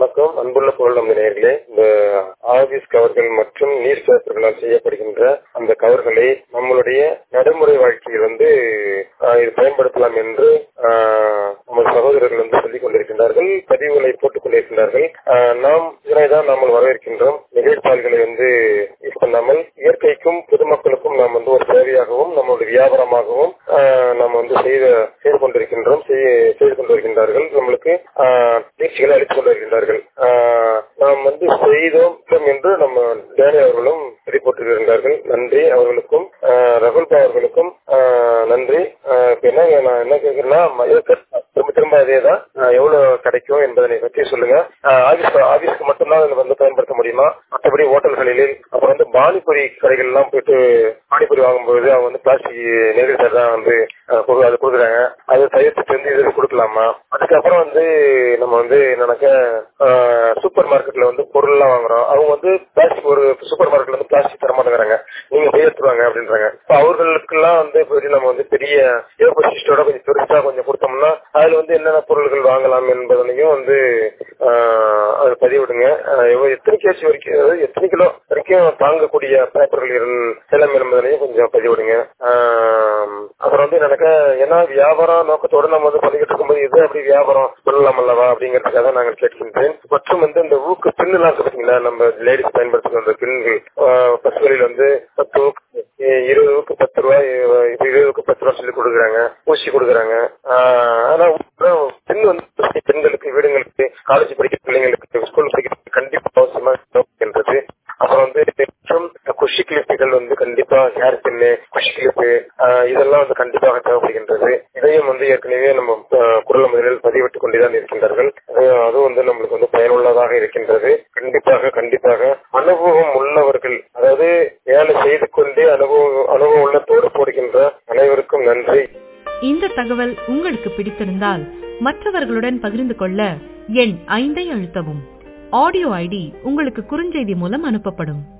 வணக்கம். அன்புள்ள புகழ் நேயர்களே, இந்த ஆபீஸ் கவர்கள் மற்றும் நீர் பேப்பர்களால் செய்யப்படுகின்ற அந்த கவர்களை நம்மளுடைய நடைமுறை வாழ்க்கையில் இது பயன்படுத்தலாம் என்று நமது சகோதரர்கள் சொல்லிக் கொண்டிருக்கின்றார்கள், பதிவுகளை போட்டுக் கொண்டிருக்கின்றார்கள். நாம் இதனைதான் நாம் வரவேற்கின்றோம். நிகழ்ச்சால்களை யூஸ் பண்ணாமல் இயற்கைக்கும் பொதுமக்களுக்கும் நாம் ஒரு சேவையாகவும் நம்மளுடைய வியாபாரமாகவும் நாம் செய்து கொண்டிருக்கின்றோம், செய்து கொண்டிருக்கின்றார்கள். நம்மளுக்கு பயிற்சிகளை அளித்துக் கொண்டிருக்கின்றார்கள். நாம் செய்தோம் என்று நம்ம டேனி அவர்களும் வெளிப்பட்டிருக்கின்றார்கள். நன்றி அவர்களுக்கும், ரகுல்பா அவர்களுக்கும் நன்றி. நான் என்ன கேட்கிறேன்னா, திரும்ப அதேதான், எவ்வளவு கிடைக்கும் என்பதனை பற்றி சொல்லுங்க. ஆபீஸ்க்கு மட்டும்தான் பயன்படுத்த முடியுமா? மற்றபடி ஹோட்டல்களில் அப்புறம் பானிபுரி கடைகள் எல்லாம் போயிட்டு பானிபுரி வாங்கும்போது அவங்க பிளாஸ்டிக் நெகிழ் தான் அது கொடுக்குறாங்க. அதை தவிர்த்துட்டு இது கொடுக்கலாமா? அதுக்கப்புறம் நம்ம என்னன்னாக்க சூப்பர் மார்க்கெட்ல பொருள் எல்லாம் வாங்குறோம். அவங்க பிளாஸ்டிக் ஒரு சூப்பர் மார்க்கெட்ல பிளாஸ்டிக் தர மாட்டேங்கிறாங்க, நீங்க எடுத்துவாங்க அப்படின்றாங்க. அவர்களுக்கு எல்லாம் நம்ம பெரிய ஏகோசிஸ்டோட கொஞ்சம் பெருசா கொஞ்சம் கொடுத்தோம்னா அதுல என்னென்ன பொருள்கள் வாங்கலாம் என்பதனையும் அது பதிவிடுங்க. எத்தனை கேஜி வரைக்கும், எத்தனை கிலோ வரைக்கும் தாங்கக்கூடிய பேப்பர்கள் செல்லம் என்பதனையும் கொஞ்சம் பதிவிடுங்க. அப்புறம் என்னன்னாக்க, ஏன்னா வியாபாரம் நோக்கத்தோட நம்ம பண்ணிக்கிட்டு இருக்கும்போது இது அப்படி வியாபாரம் சொல்லலாம் அல்லவா அப்படிங்கறதுக்காக நாங்கள் கேட்கின்றேன். மற்றும் இந்த ஊக்கு பின்னு எல்லாம் பார்த்தீங்களா, நம்ம லேடிஸ் பயன்படுத்துகின்ற பின்கள் பசுகளில் 10 ஊக்கு 20 ஊக்கு 10 ரூபாய், 20 ஊக்கு 10 ரூபாய் சொல்லி கொடுக்குறாங்க, ஊசி கொடுக்குறாங்க. ஆனா பின் பெண்களுக்கு, வீடுகளுக்கு, காலேஜ் படிக்கிற பிள்ளைங்களுக்கு, ஸ்கூல் படிக்கிறது கண்டிப்பா அவசியமா இருக்கின்றது. அப்புறம் குஷி கிளிப்புகள் கண்டிப்பா ஹேர் பின்னு, குஷி கிளிப்பு இதெல்லாம் கண்டிப்பாக தேவைப்படுகின்றது. இதையும் ஏற்கனவே நம்ம குரல் முதலில் பதிவிட்டுக் கொண்டுதான் இருக்கின்றார்கள். அதுவும் நம்மளுக்கு பயனுள்ளதாக இருக்கின்றது. கண்டிப்பாக அனுபவம் உள்ளவர்கள், அதாவது வேலை செய்து கொண்டே அனுபவம் உள்ளத்தோடு போடுகின்ற அனைவருக்கும் நன்றி. இந்த தகவல் உங்களுக்கு பிடித்திருந்தால் மற்றவர்களுடன் பகிர்ந்து கொள்ள எண் 5 அழுத்தவும். ஆடியோ ஐடி உங்களுக்கு குறுஞ்செய்தி மூலம் அனுப்பப்படும்.